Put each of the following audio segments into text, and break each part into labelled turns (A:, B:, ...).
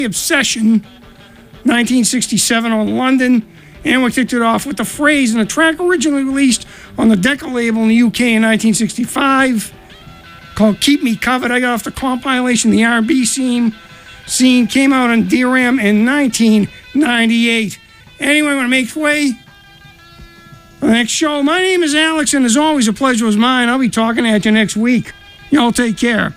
A: Obsession, 1967 on London. And we kicked it off with The Phrase, and a track originally released on the Decca label in the UK in 1965 called Keep Me Covered. I got off the compilation, the R&B scene came out on DRAM in 1998. Anyway, I want to make way for the next show. My name is Alex, and as always, a pleasure was mine. I'll be talking at you next week. Y'all take care.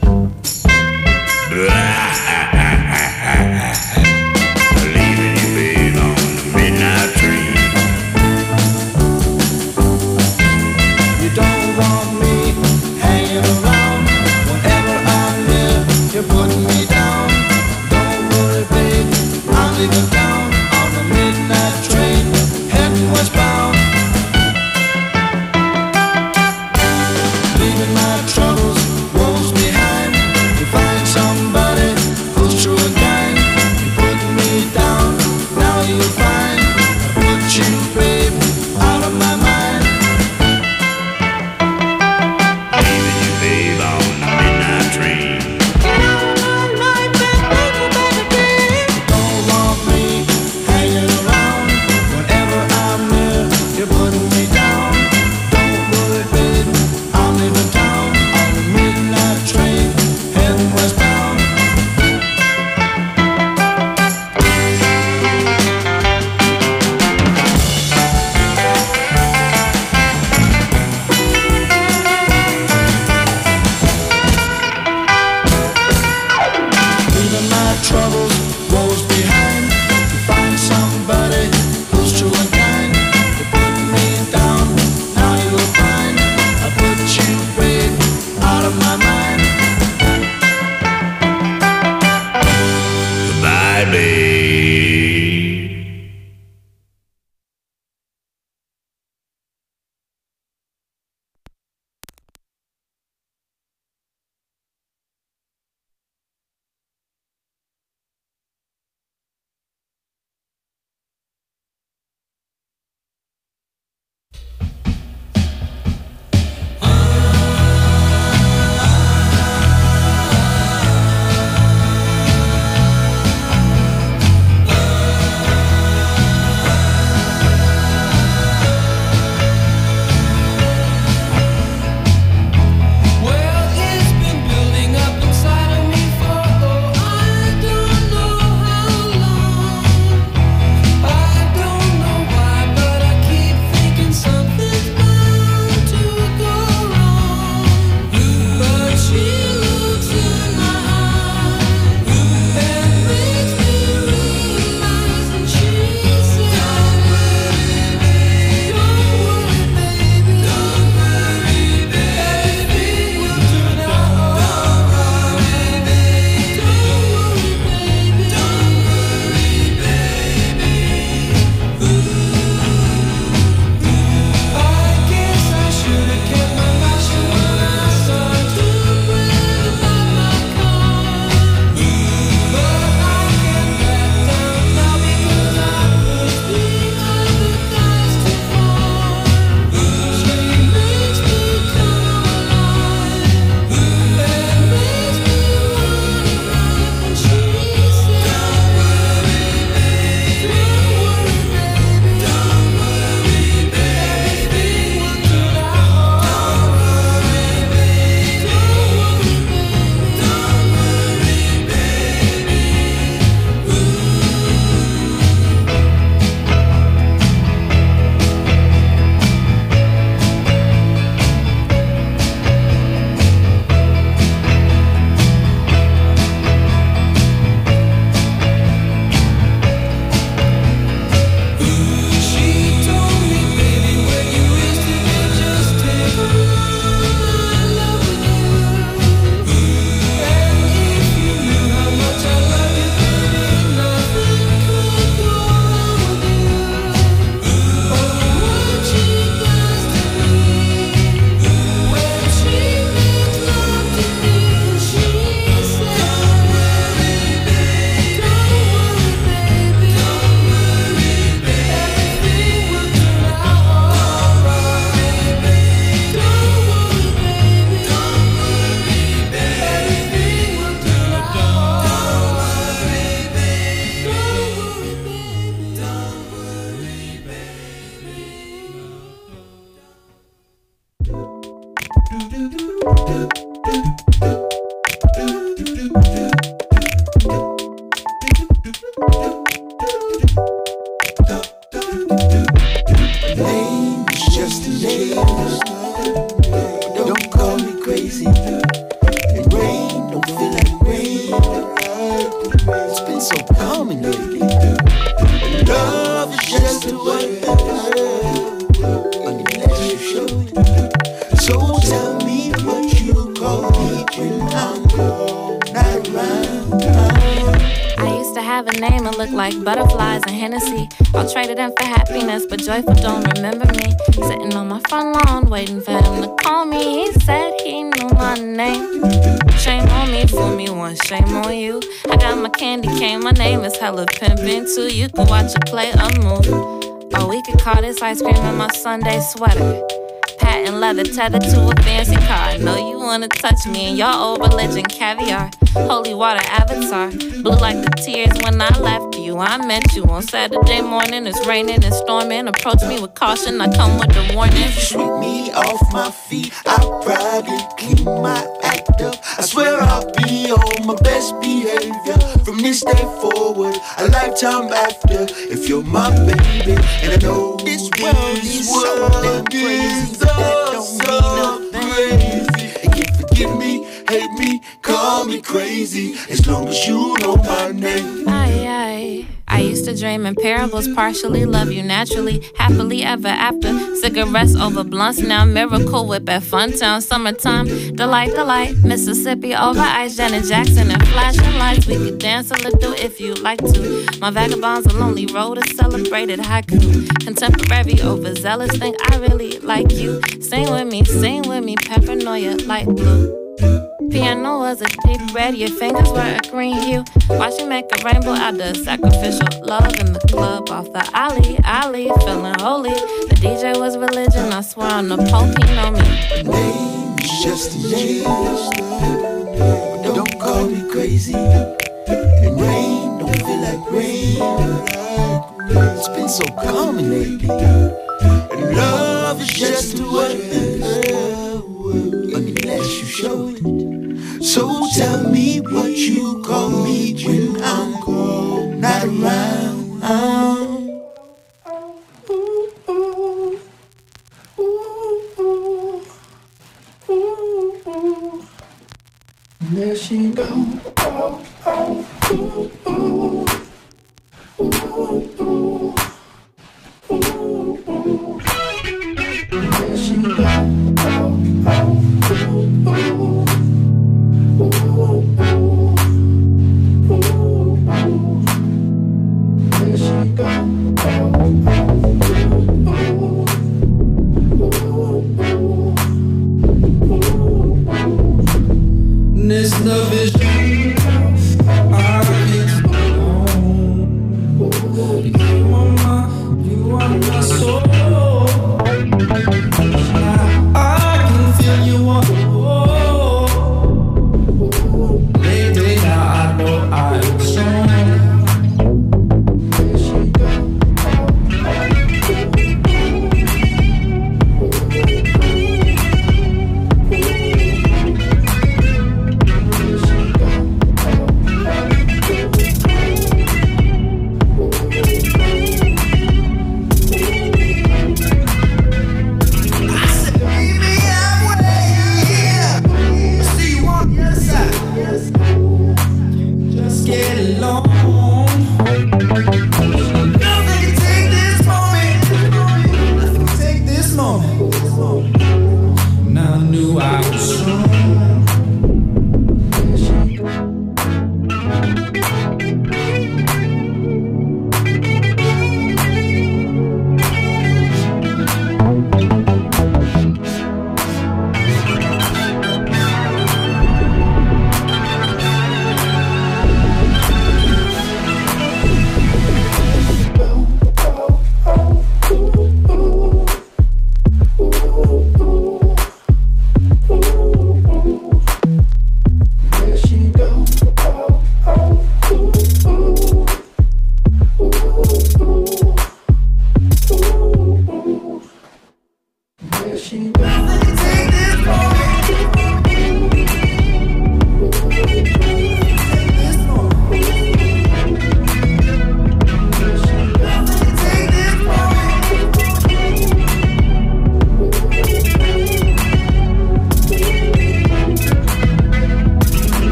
B: Leaving you, baby. Name is just a name. Don't call me crazy. And rain don't feel like rain. It's been so common lately. And love is just a word unless you show it. So tell me what you call me when I'm not around.
C: I used to have a name that looked like butterflies and Hennessy. I'll trade it in for happiness, but Joyful don't remember me. Sitting on my front lawn, waiting for him to call me. He said he knew my name. Shame on me, fool me once, shame on you. I got my candy cane, my name is hella pimpin' too. You can watch it play a move. Or we could call this ice cream in my Sunday sweater. Patent leather tethered to a fancy car. I know you wanna touch me in your old religion, caviar. Holy water avatar, blue like the tears when I left you. I met you on Saturday morning, it's raining and storming. Approach me with caution, I come with the warning.
B: Sweep me off my feet, I'll probably clean my act up. I swear I'll be on my best behavior from this day forward, a lifetime after. If you're my baby, and I know this world is so damn crazy, that don't mean nothing. Crazy. And you forgive me, hate me, call me crazy, as long as you know my name.
C: I used to dream in parables, partially love you naturally, happily ever after. Cigarettes over blunts, now Miracle Whip at Funtown. Summertime, delight, delight. Mississippi over ice, Janet Jackson and flashing lights. We could dance a little if you'd like to. My vagabonds a lonely road, a celebrated haiku. Contemporary overzealous, think I really like you. Sing with me, paranoia, light blue. Piano was a deep red, your fingers were a green hue. Watch you make a rainbow out of sacrificial love in the club off the alley, feeling holy. The DJ was religion, I swear on the Pope, he know me.
B: Name is just a name. Don't call me crazy. And rain don't feel like rain. It's been so common lately. And love is just a word unless you show it. So tell me what you call me when I'm not around. There she goes. There she goes.
D: This love is you. I can't go on. You are my soul. I can feel you on.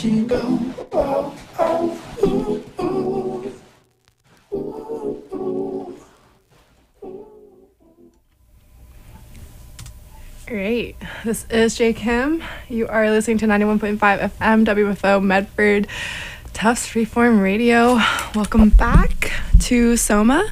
D: she go. Oh, oh, ooh, ooh.
E: Great. This is J. Kim. You are listening to 91.5 FM WFO Medford Tufts Freeform Radio. Welcome back to Soma.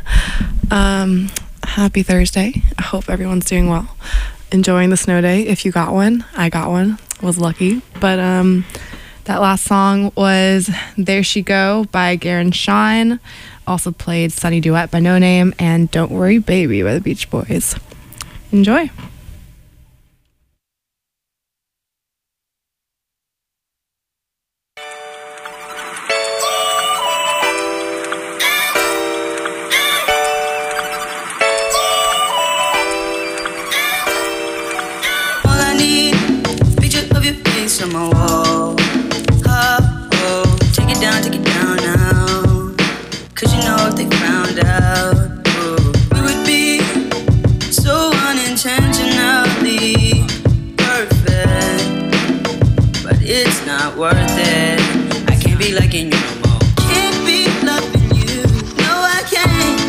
E: Happy Thursday. I hope everyone's doing well. Enjoying the snow day. If you got one, I got one. Was lucky. But that last song was There She Go by Garen Shine. Also played Sunny Duet by No Name and Don't Worry Baby by the Beach Boys. Enjoy.
F: On my wall, oh, take it down now. Cause you know if they found out, oh, we would be so unintentionally perfect. But it's not worth it. I can't be liking you no more. Can't be loving you. No, I can't.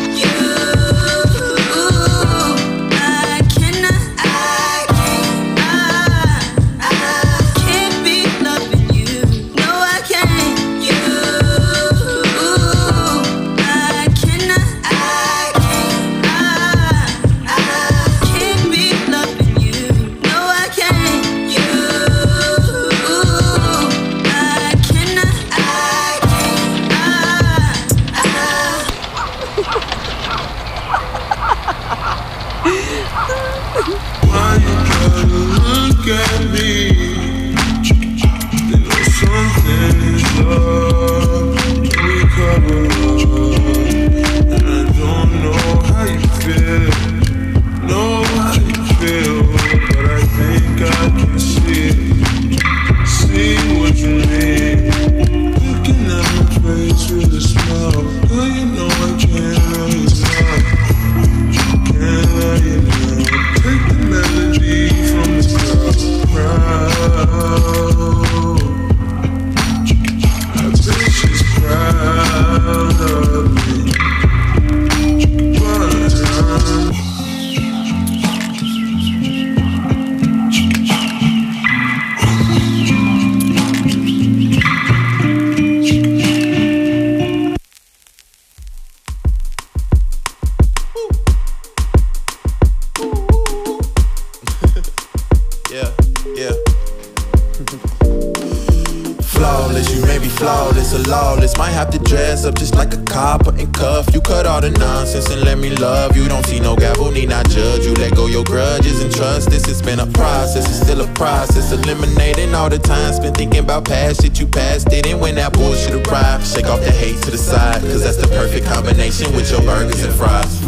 G: Up just like a copper and cuff. You cut all the nonsense and let me love you. Don't see no gavel, need not judge you. Let go your grudges and trust. This has been a process, it's still a process. Eliminating all the time spent thinking about past shit. You passed it, and when that bullshit arrived, shake off the hate to the side, cause that's the perfect combination with your burgers and fries.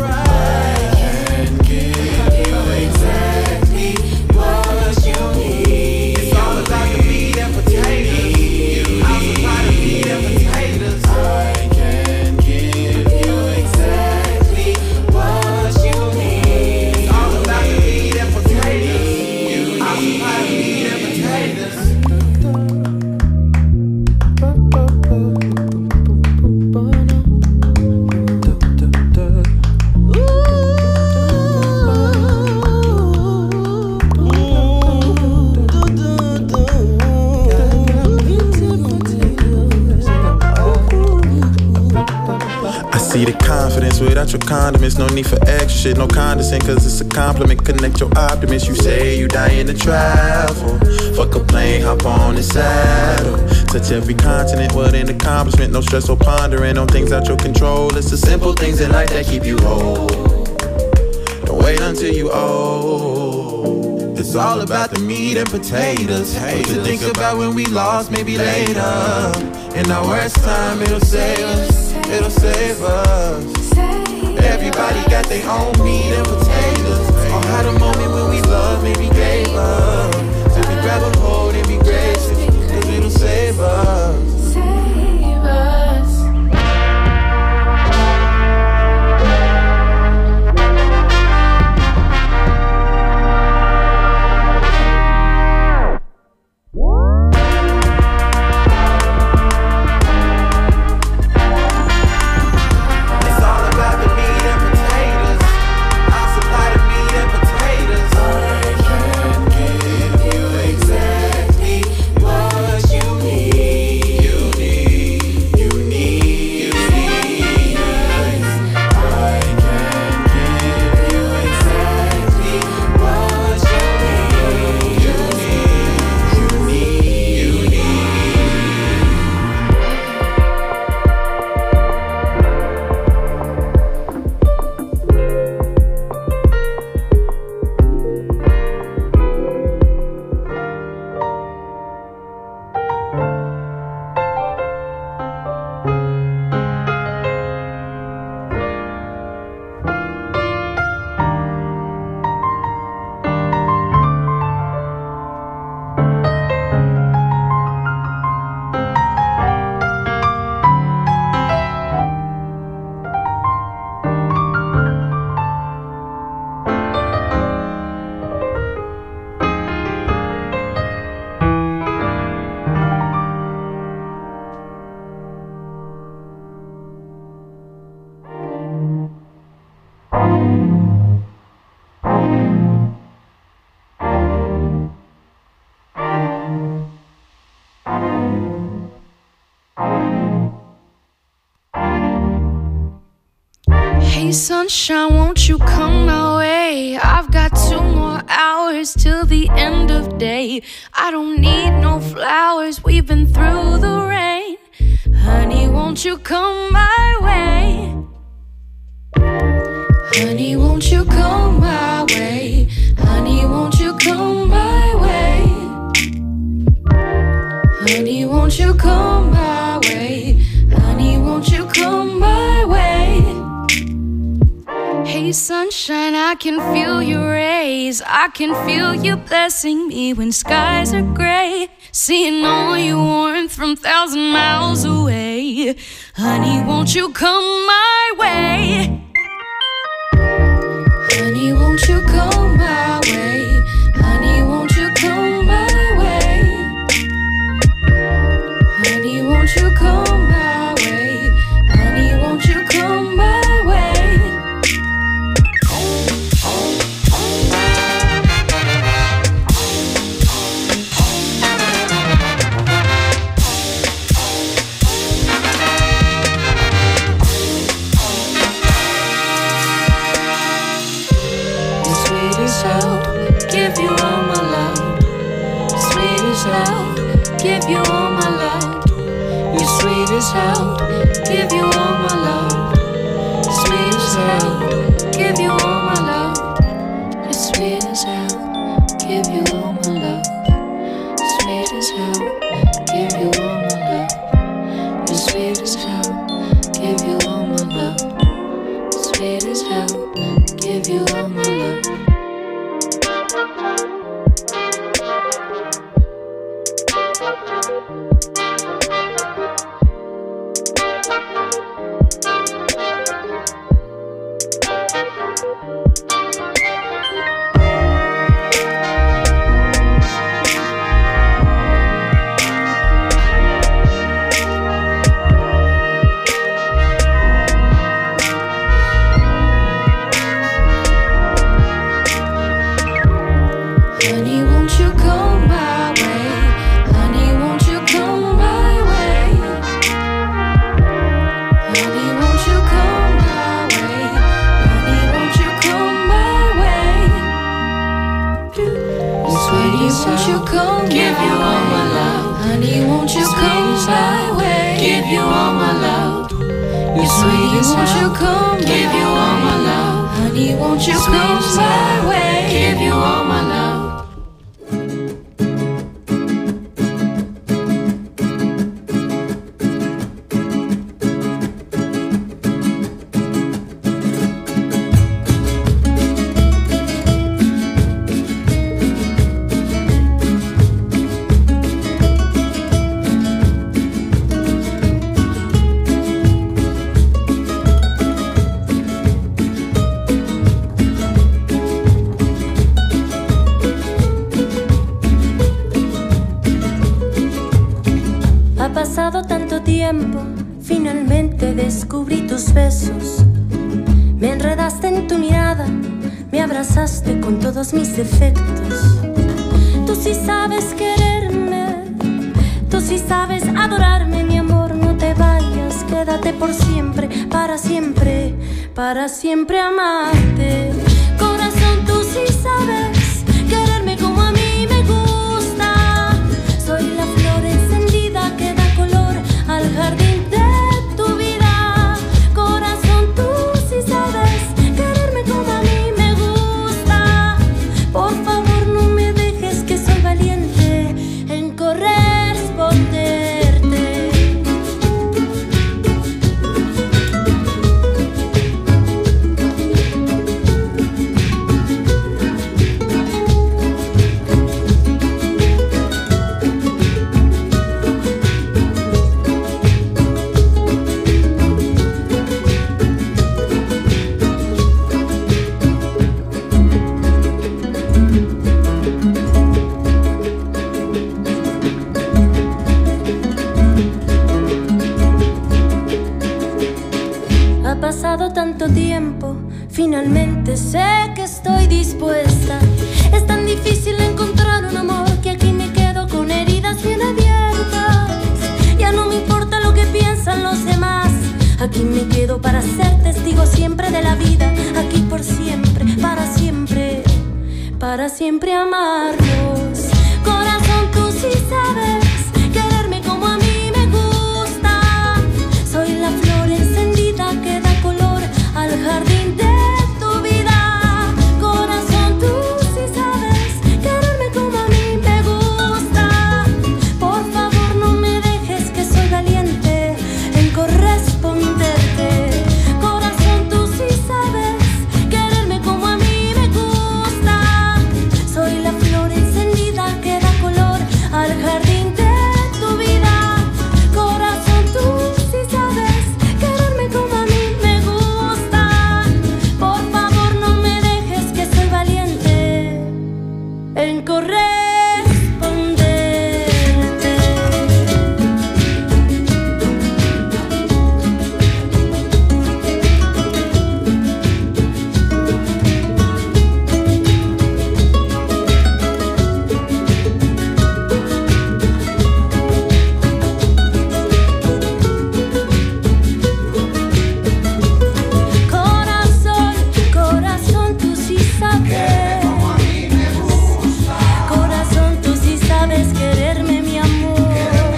G: Without your condiments, no need for extra shit, no condescent, cause it's a compliment. Connect your optimist, you say you dying to travel. Fuck a plane, hop on the saddle. Touch every continent, what an accomplishment. No stress or pondering on things out your control. It's the simple things in life that keep you whole. Don't wait until you old. It's all about the meat and potatoes. What you think about when we lost, maybe later. In our worst time, it'll save us, it'll save us. Everybody got their own meat and potatoes. Or had a moment when we loved, maybe gave up. So we grab a hold and be gracious, cause it'll save us. Save us.
H: Hey sunshine, won't you come my way? I've got 2 more hours till the end of day. I don't need no flowers, we've been through the rain. Honey, won't you come my way? Honey, won't you come my way? Honey, won't you come my way? Honey, won't you come my way? Honey, won't you come my way? Hey sunshine, I can feel your rays. I can feel you blessing me when skies are gray. Seeing all your warmth from 1,000 miles away. Honey, won't you come my way? Honey, won't you come my way? Honey, won't you come my way? Honey, won't you come my way? Honey, won't you come my way? Give you all my love, sweet as hell. Give you all my love, you're sweet as hell. Give you all my love, sweet as hell. Give you all my love, you're sweet as hell. Give you all my love, sweet as hell. Give you all my love, you're sweet as hell. Give you all my love, sweet as hell. Give you all my love.
I: Finalmente descubrí tus besos. Me enredaste en tu mirada, me abrazaste con todos mis defectos. Tú sí sabes quererme, tú sí sabes adorarme, mi amor, no te vayas, quédate por siempre, para siempre amarte. Corazón, tú sí sabes quererme como a mí me gusta. Soy la flor encendida que da color al jardín de tu vida. Corazón, tú sí sabes quererme como a mí me gusta. Por favor, no me dejes, que soy valiente en corresponderte. Ha pasado tanto tiempo, finalmente sé que estoy dispuesta. Es tan difícil encontrar un amor que aquí me quedo con heridas bien abiertas. Ya no me importa lo que piensan los demás, aquí me quedo para ser testigo siempre de la vida. para siempre amarnos. Corazón, tú sí sabes quererme como a mí me gusta. Soy la flor encendida que da color al jardín de tu vida. Corazón, tú sí sabes quererme como a mí me gusta. Por favor, no me dejes, que soy valiente en corresponderte. Corazón, tú sí sabes quererme como a mí me gusta. Soy la flor encendida que da color al jardín de tu vida. Corazón, tú sí sabes quererme como a mí me gusta. Por favor, no me dejes, que soy valiente en corresponderte. Corazón, corazón, tú sí sabes. Corazón, tú sí sabes quererme, mi amor.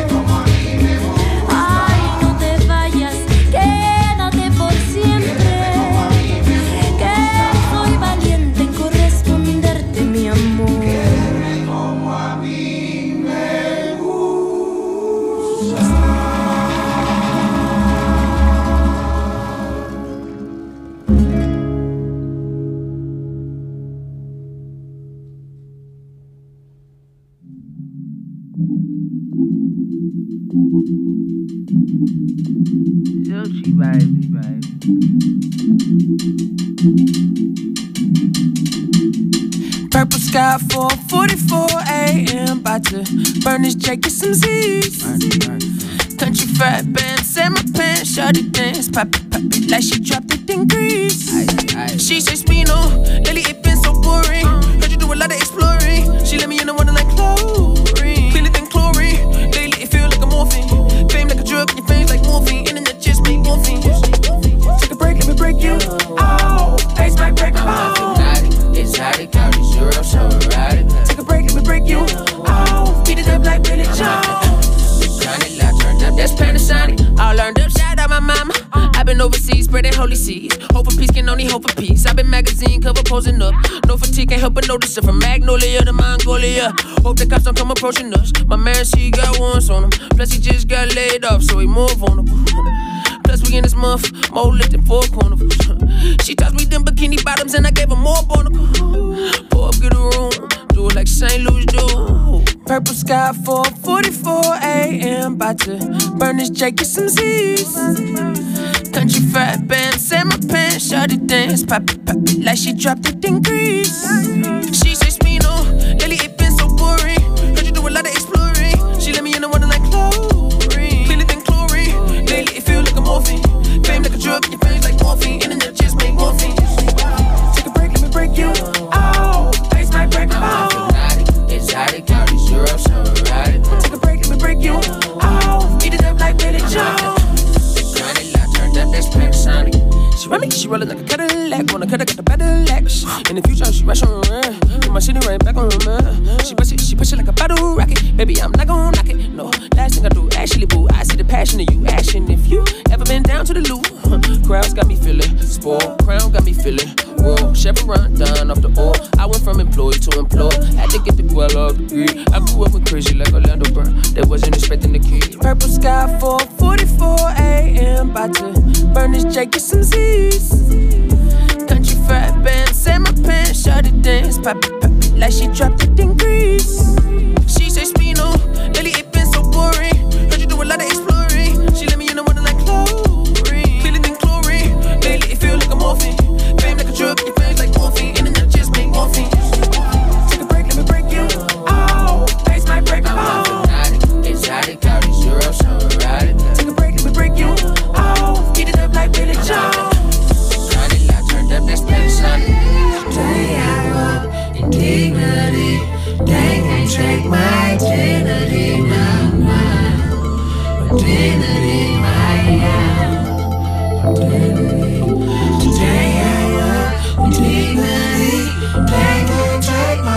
I: Ay, no te vayas, quédate por siempre. Que soy valiente en corresponderte, mi amor.
J: Purple sky, 4:44 a.m. About to burn this J, get some Z's. Country fat band, set my pants, shawty dance, pop it like she dropped it in Greece. She says me no, lately it been so boring. Heard you do a lot of exploring. She let me in the water like chlorine, cleaner than chlorine. Lately it feel like a morphine, fame like a drug, your face like morphine, internet just make morphine. Take a break, let me break you. Oh, face might break my bone.
K: Exotic, all these Europe, so erotic.
J: Take a break, let me break you. Oh, beat it up like Billy Joe.
K: Turned up, that's Panasonic.
J: All learned up, shout out my mama. I've been overseas, spreading holy seeds. Hope for peace, can only hope for peace. I've been magazine cover posing up. No fatigue, can't help but notice it. From Magnolia to Mongolia. Hope the cops don't come approaching us. My man, she got ones on him. Plus, he just got laid off, so he more vulnerable. Plus, we in this month, more lit than 4 carnivals. She tossed me them bikini bottoms, and I gave her more barnacles. Pour up, get a room, do it like St. Louis do. Purple sky, 4:44 a.m. About to burn this J, get some Z's. Country fat band, set my pants, shawty dance, pop it like she dropped it in Greece. She says me no, lately it been so boring. Heard you do a lot of exploring. She let me in the water like chlorine, cleaner than chlorine. Lately it feel like a morphine, fame like a drug, your face like morphine, internet just make morphine. Take a break, let me break you. Oh, face might break my bone.
K: Exotic, all these Europe, so erotic.
J: Take a break, let me break you. Oh, beat it up like Billy Joe.
K: Turned up, that's Panasonic.
J: She run me, she rollin' like a Cadillac. Wanna cut her, got the Cadillacs. In the future, she rush on her. Put my city right back on her man. She push it like a bottle rocket. Baby, I'm not gon' knock it. No, last thing I do, actually, boo. I see the passion in you, action. If you ever been down to the loop, crowds got me feeling spoiled. Crown got me feeling raw. Chevron done off the oil. I went from employee to employed. Had to get the 12 degree. I grew up with crazy like Orlando Brown. They wasn't expecting the kid. Purple sky, 4:44 a.m. About to burn this J, get some Z's. Country fat band, set my pants, shawty dance, pop it like she dropped it in Greece. She says me no, lately it been so boring. Heard you do a lot of exploring. She let me in the water like chlorine, cleaner than chlorine. Lately it feel like a morphine, fame like a drug, your face like morphine, internet just make morphine. Take a break, let me break you. Oh, face might break my bone.
K: Exotic, all these Europe, so erotic.
J: Take a break, let me break you. Oh, beat it up like Billy Joe.
K: Turned up, that's Panasonic.
H: Today I walk in dignity. They can't take my dignity now. My dignity, my dignity. Today I walk in dignity. They can't take my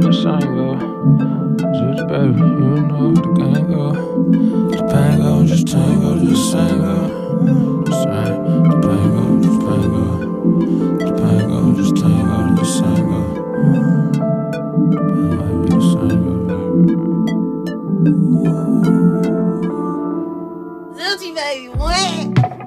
J: the sun go. Just baby, you know the gang go. The pain go, just tango, just tango. The pain go, just tango. The pain go, just tango, just tango. Might be the same,
L: Zoochie baby, what?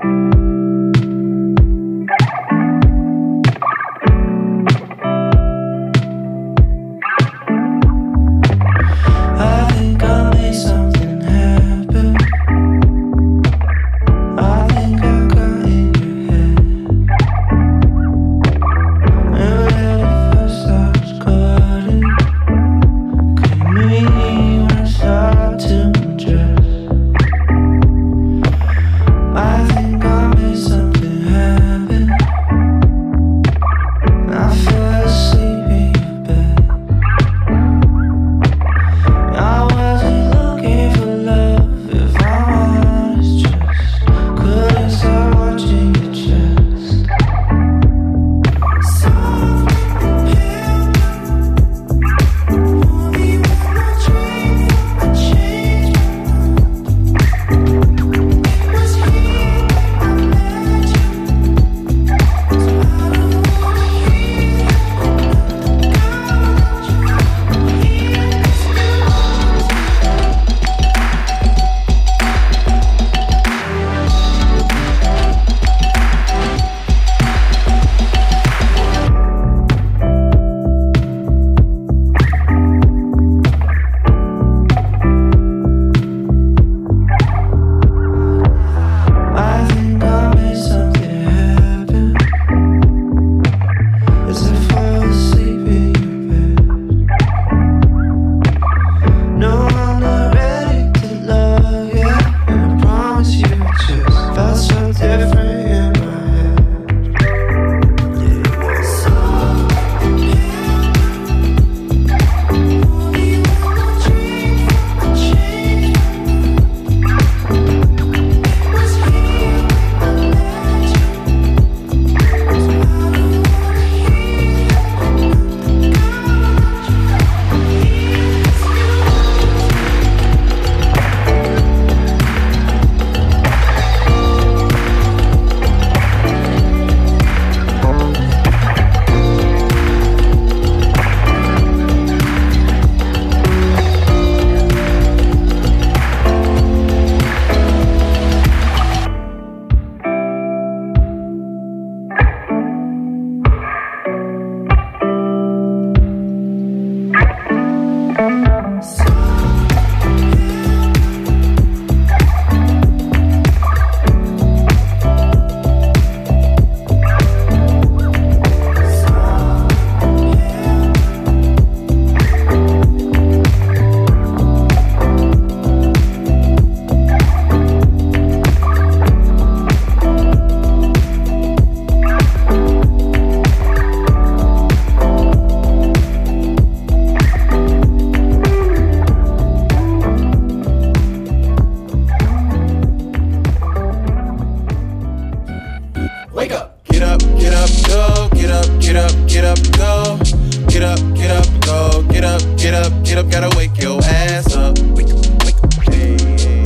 G: get up, gotta wake your ass up. Wake up, wake up, hey.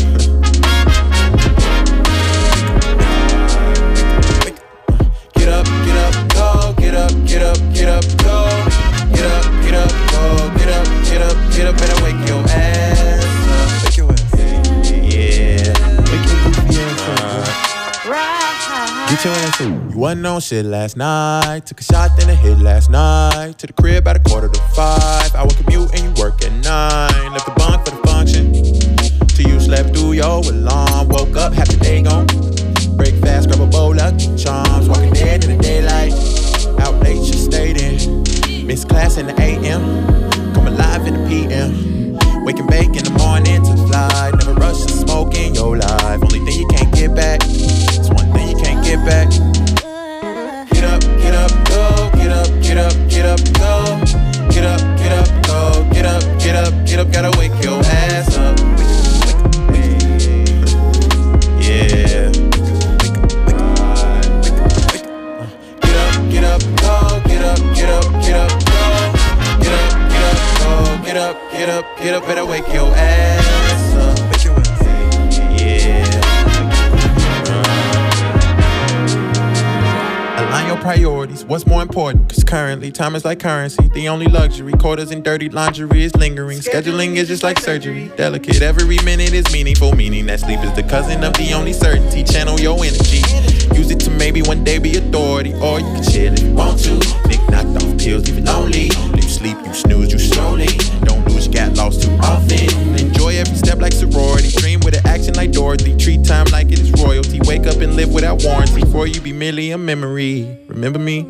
G: Get up, go, get up, get up, get up, go. Get up, go, get up, get up, get up, better wake your ass up. Wake your ass up. Yeah. Wake your goofy ass up. Get your ass up. You wasn't on shit last night. Took a shot, then a hit last night. To the crib at 4:45. I would commute and you work at 9. Left the bunk for the function. Till you slept through your alarm. Woke up, half the day gone. Break fast, grab a bowl of charms. Walking dead in the daylight. Out late, you stayed in. Miss class in the AM. Come alive in the PM. Wake and bake in the morning to fly. Never rush to smoke in your life. Only thing you can't get back. It's one thing you can't get back. Get up, go. Get up, get up, get up, go. Get up, go. Get up, get up, get up. Gotta wake your ass up. Yeah. Get up, go. Get up, get up, get up, go. Get up, go. get up, better wake your ass up. Wake your ass. Yeah. Align your priorities, what's more important? Cause currently, time is like currency. The only luxury, quarters and dirty lingerie is lingering. Scheduling is just like surgery. Delicate, every minute is meaningful. Meaning that sleep is the cousin of the only certainty. Channel your energy. Use it to maybe one day be authority. Or you can chill if you want to. Nick knocked off pills, leave it lonely. You sleep, you snooze, you slowly. Don't lose, you got lost too often. Enjoy every step like sorority. Dream with an action like Dorothy. Treat time like it is royalty. Wake up and live without warranty. Before you be merely a memory. Remember me?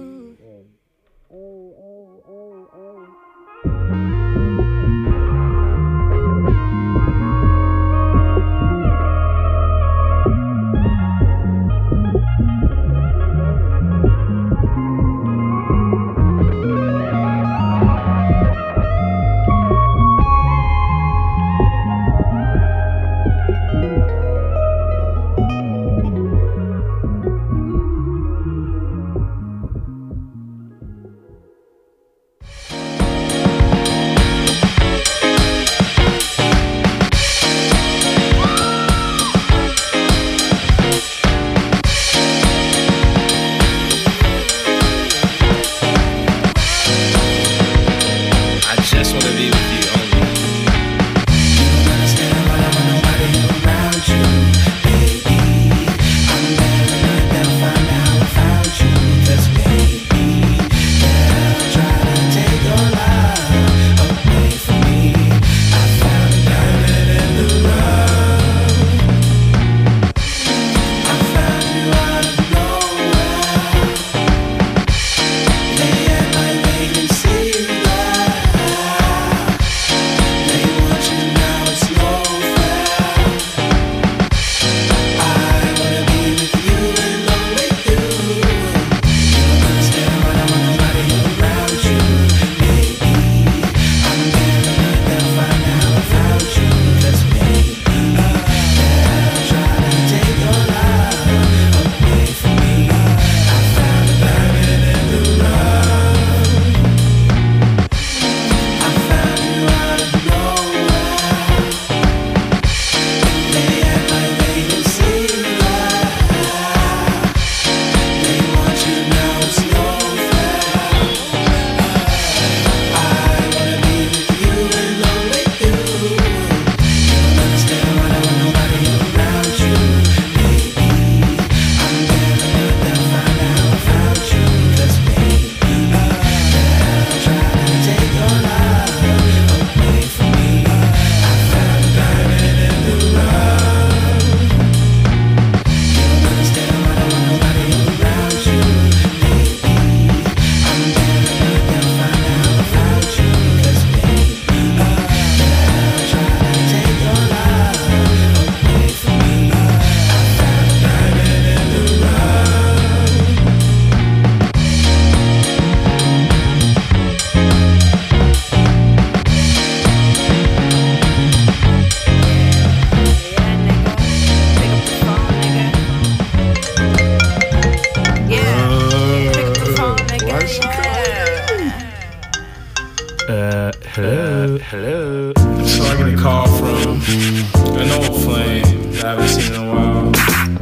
M: Hello. So I get a call from an old flame that I haven't seen in a while.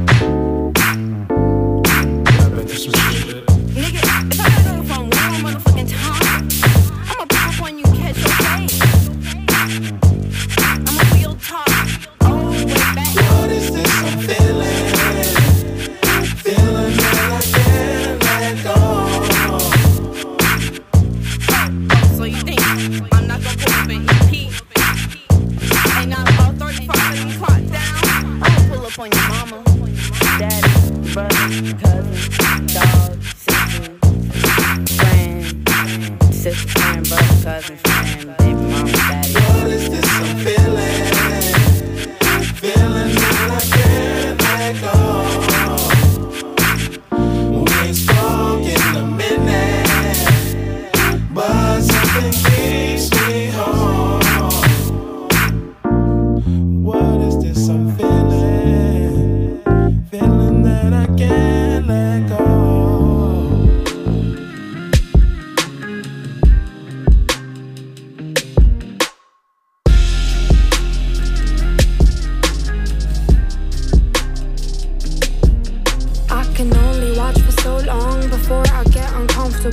M: I've been through some shit.
N: Nigga, if I got on the phone one more motherfucking time, I'ma pop up on you, catch your face. I'ma real talk all the way back.
B: What is this I'm feeling? Feeling that I can't let go.
N: So you think I'm not gonna pull up an EP? Ain't not about 35 and you clock down. I'ma pull up on your mama, daddy, brother, cousin, dog, sister, friend, sister, friend, brother, cousin, friend, baby mama, daddy.
B: What is this I'm feeling? Feeling that I can't let go. We ain't spoke in a minute, but something keeps me home. What is this I'm feeling? Feeling that I can't let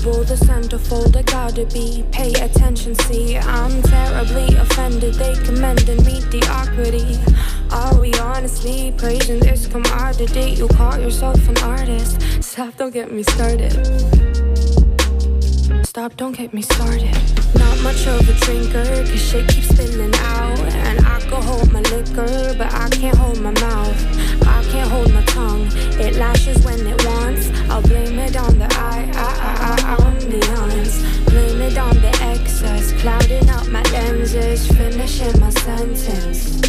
O: usual, the centerfold, I gotta be. Pay attention, see, I'm terribly offended. They commended mediocrity. Are we honestly praising this commodity? You call yourself an artist. Stop, don't get me started. Stop, don't get me started. Not much of a drinker, cause shit keeps spilling out. And I can hold my liquor, but I can't hold my mouth. I can't hold my tongue, it lashes when it wants. I'll blame it on the on the ons. Blame it on the excess, clouding out my lenses, finishing my sentence.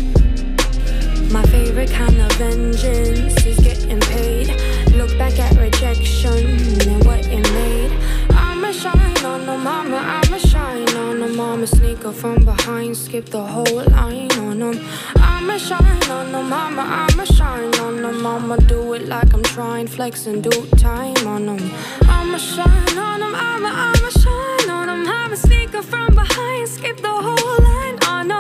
O: My favorite kind of vengeance is getting paid. Look back at rejection and what it made. I'ma shine on the mama, I'ma shine on the mama. Sneaker from behind, skip the whole line on them. I'ma shine on the mama, I'ma shine on the mama. Do it like I'm trying, flex in due time on them. I'ma shine on them, I'ma shine on them. I'ma sneaker from behind, skip the whole line on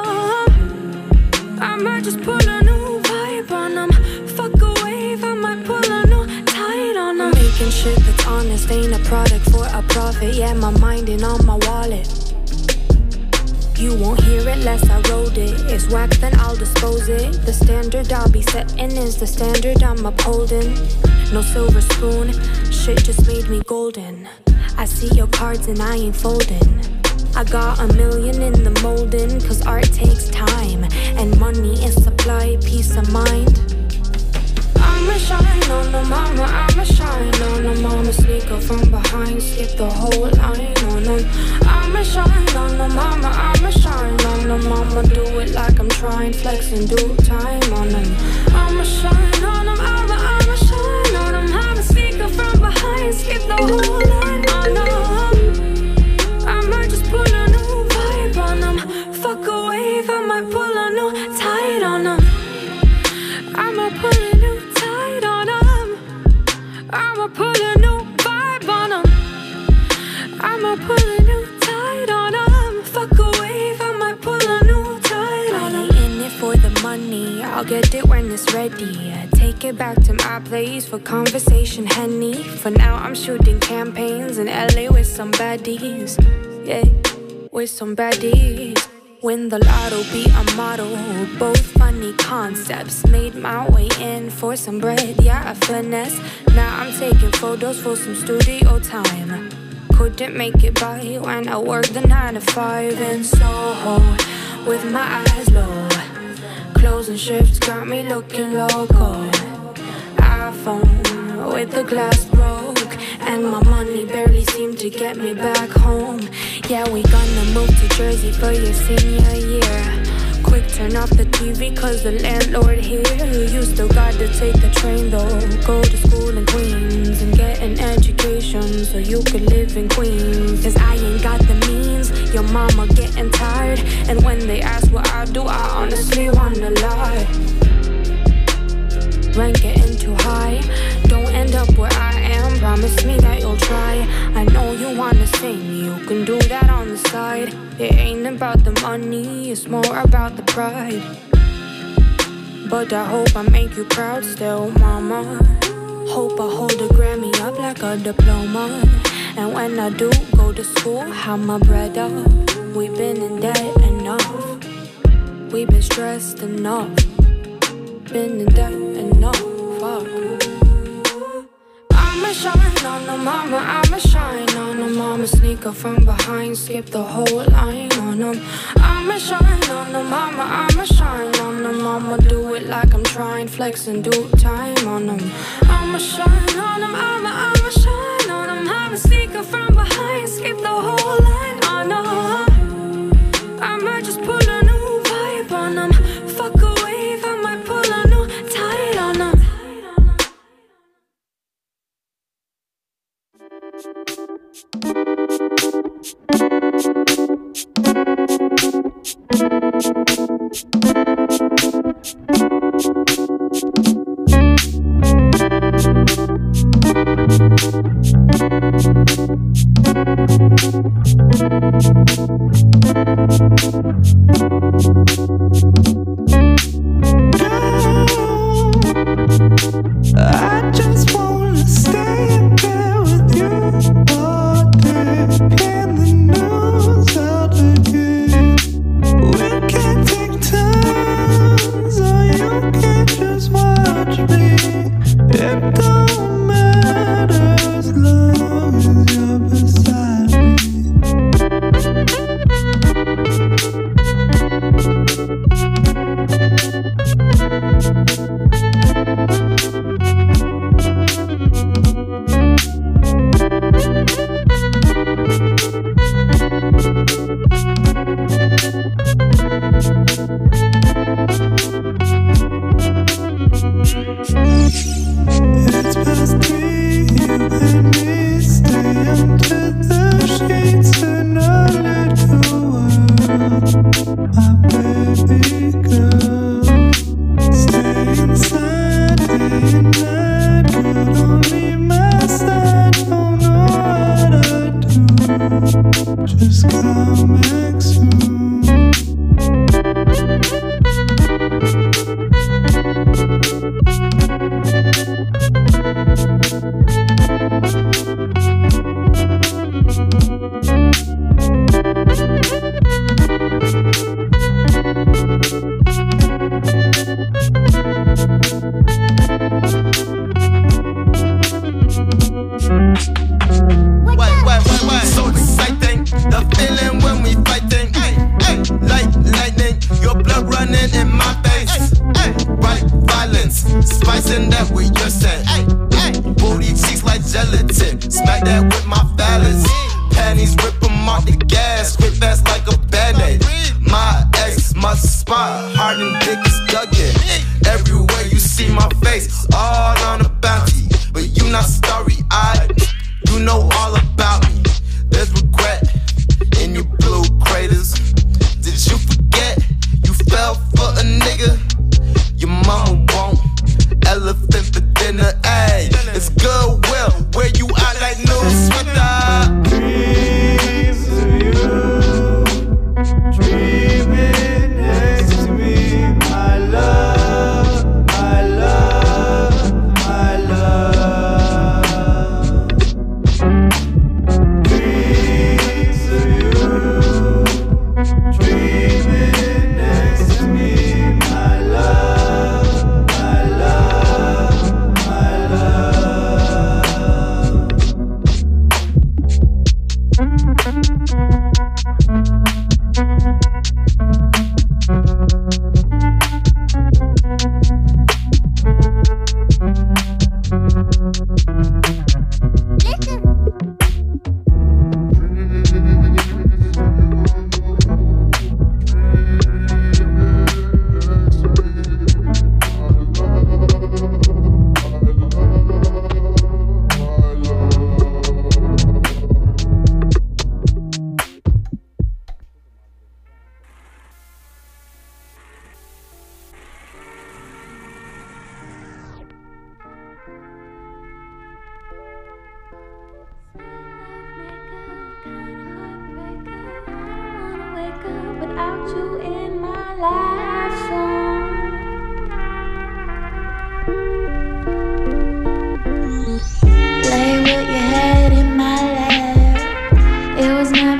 O: them. I might just pull a new vibe on them. Fuck a wave, I might pull a new tide on them. Making shit that's honest, ain't a product for a profit. Yeah, my mind ain't on my wallet. You won't hear it less I wrote it. It's whack, then I'll dispose it. The standard I'll be setting is the standard I'm upholding. No silver spoon, shit just made me golden. I see your cards and I ain't folding. I got $1 million in the molding, cause art takes time. And money is supply, peace of mind. I'ma shine on the mama, I'ma shine on the mama. Sneaker from behind, skip the whole line on them. I'ma shine on the mama, I'ma shine on the mama. Do it like I'm trying, flex in due time on them. I'ma shine on them, I'ma shine on them. I'ma sneaker from behind, skip the whole line on them. I might just pull a new vibe on them. Fuck a wave, I might pull a new tide on them. I might pull a new tide on them. I'ma pull a new vibe on them. I'ma pull a new tide on them. Fuck a wave, I might pull a new tide on them. I ain't in it for the money, I'll get it when it's ready. Take it back to my place for conversation, Henny. For now I'm shooting campaigns in LA with some baddies. Yeah, with some baddies. Win the lotto, be a model. Both funny concepts. Made my way in for some bread, yeah, a finesse. Now I'm taking photos for some studio time. Couldn't make it by when I worked the 9 to 5 in Soho with my eyes low. Closing shifts got me looking local. iPhone with the glass broke, and my money barely seemed to get me back home. Yeah, we gonna move to Jersey for your senior year. Quick turn off the TV cause the landlord here. You still gotta take the train though. Go to school in Queens and get an education so you could live in Queens. Cause I ain't got the means, your mama getting tired. And when they ask what I do, I honestly wanna lie. Rent getting too high, don't end up where I am. Promise me that you'll try. I know you wanna sing, you can do that on the side. It ain't about the money, it's more about the pride. But I hope I make you proud still, mama. Hope I hold a Grammy up like a diploma. And when I do go to school, have my bread up. We've been in debt enough, we've been stressed enough. Been in debt enough, fuck. I'ma shine on the mama, I'ma shine on the mama. Sneaker from behind, skip the whole line on them. I'ma shine on the mama, I'ma shine on the mama. Do it like I'm trying, flex in due time on them. I'ma shine on them, I'ma shine on them. I'ma sneaker from behind, skip the whole line on them. I might just pull a new vibe on them. Fuck a wave, I might pull a new tide on them.
B: I just wanna stay there with you all day.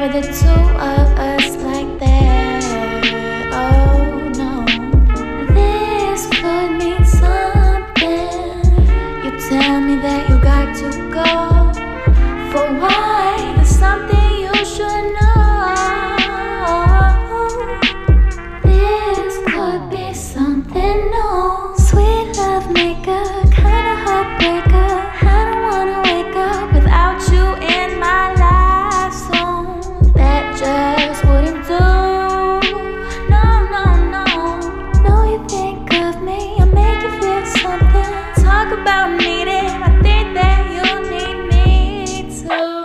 I: for the two of us like that. Oh no, this could mean something. You tell me that you got to go. For why? There's something you should know. This could be something new. Sweet love maker, kinda heartbreaker. I don't wanna wake up without you in my life. So that just wouldn't do. No, no, no. Know you think of me, I make you feel something. Talk about needing, I think that you need me too.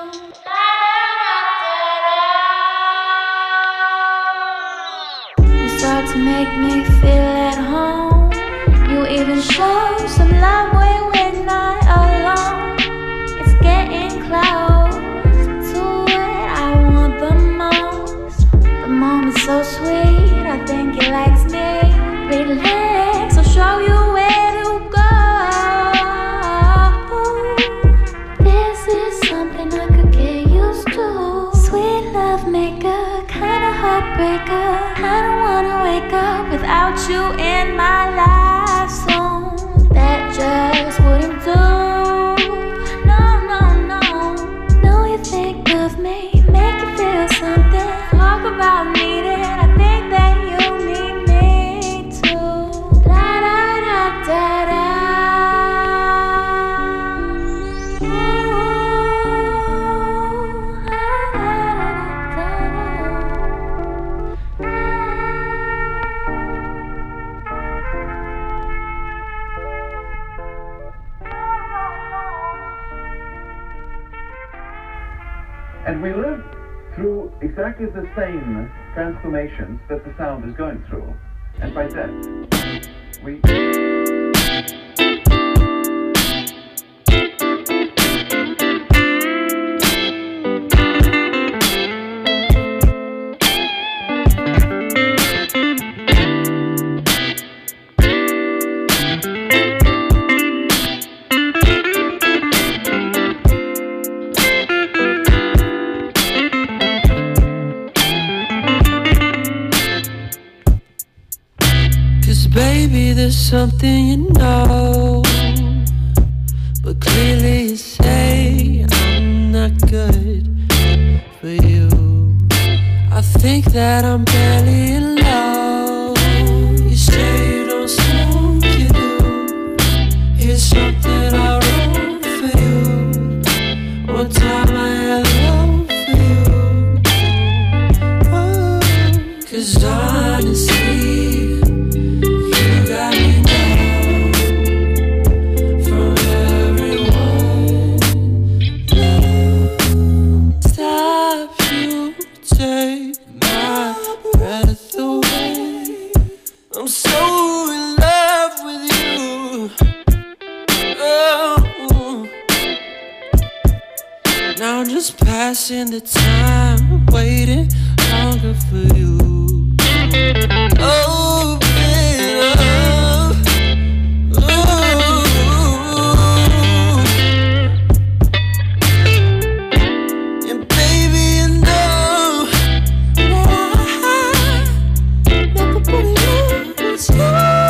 I: You start to make me feel at home. You even show some love when we're not alone. It's getting close to what I want the most. The moment's so sweet, I think it likes me. Relax, I'll show you where to go. This is something I could get used to. Sweet love maker, kinda heartbreaker. I don't wanna wake up without you in my life. So that just wouldn't do. No, no, no. Know you think of me, make you feel something. Talk about needing, I think that you need me too. La da da da da.
P: And we live through exactly the same transformations that the sound is going through. And by that, we...
J: Baby, there's something you know, but clearly you say I'm not good for you. I think that I'm barely in love. You say you don't smoke, you do. Here's something I wrote for you. One time I had love for you. Oh, 'cause honestly, passing the time, waiting longer for you. Oh, baby, and baby, you know that I never put it lose you.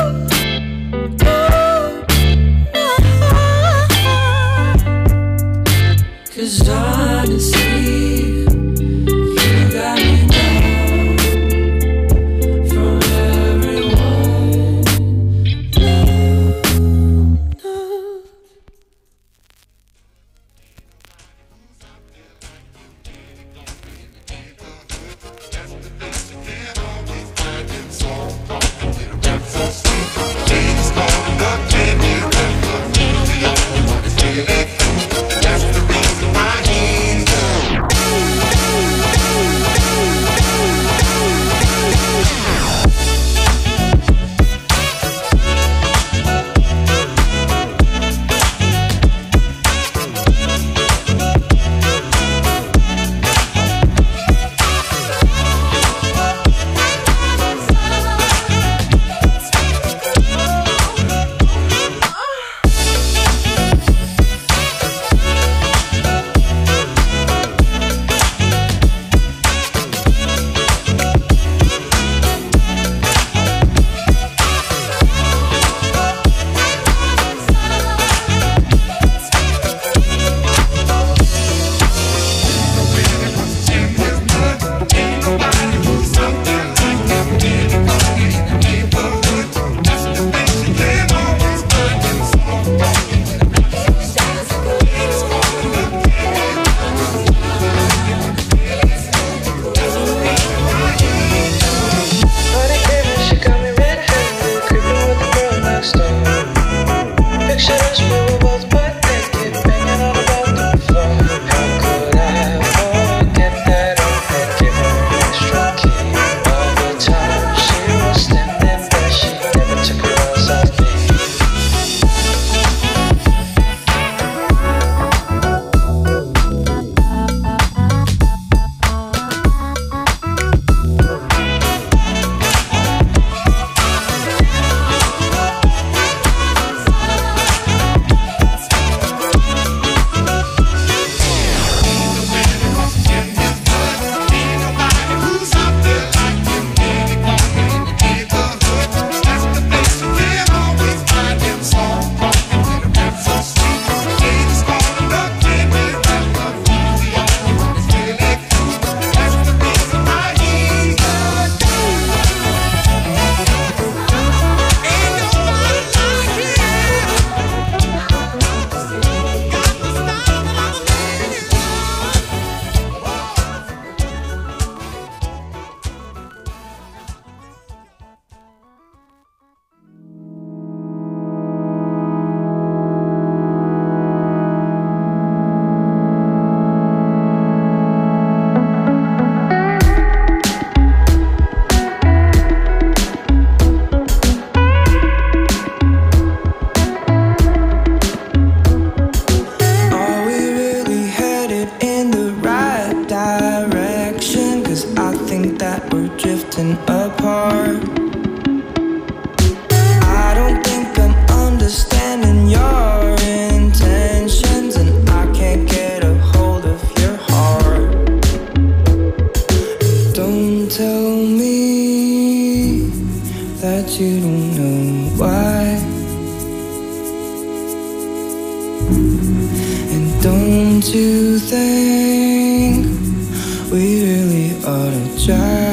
J: Cause honestly, you got me now. From
Q: that you don't know why. And don't you think we really ought to try?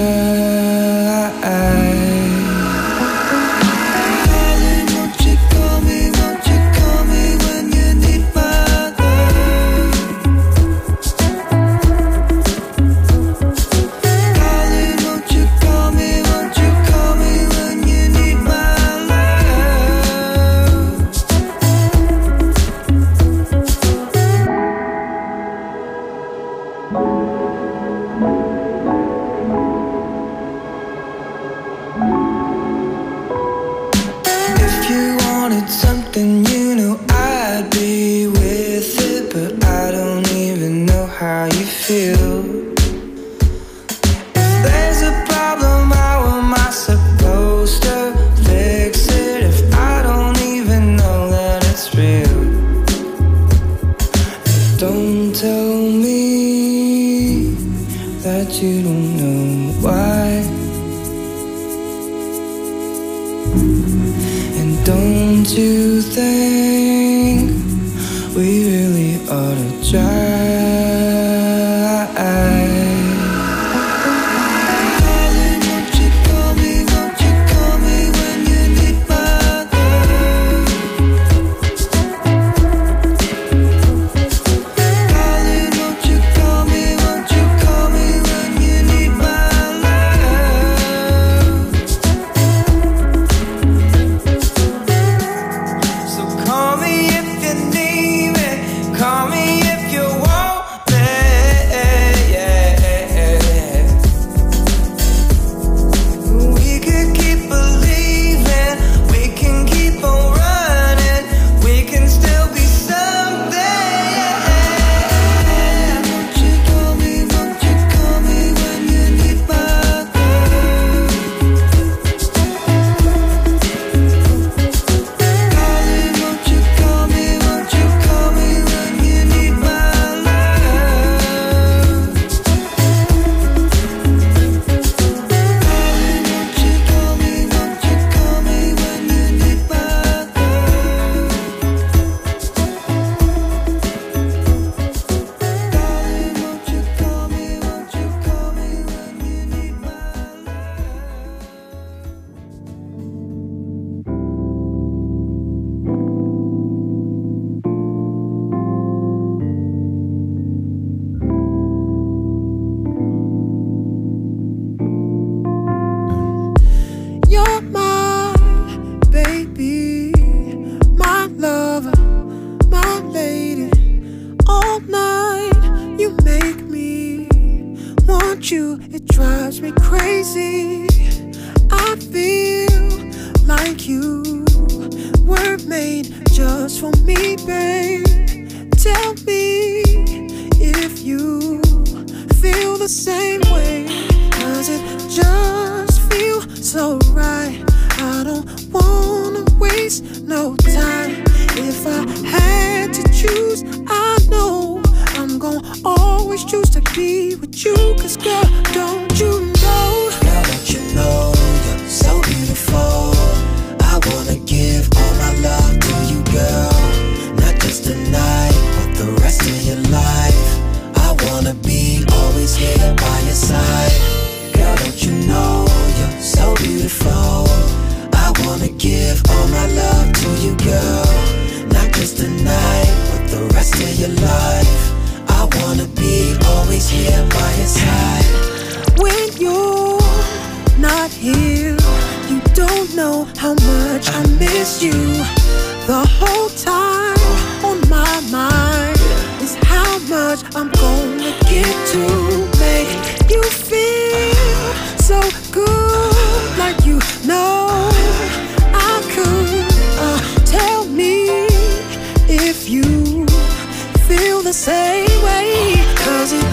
D: Same way, 'cause it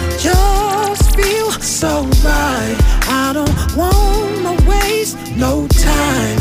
D: just feels so right. I don't wanna waste no time.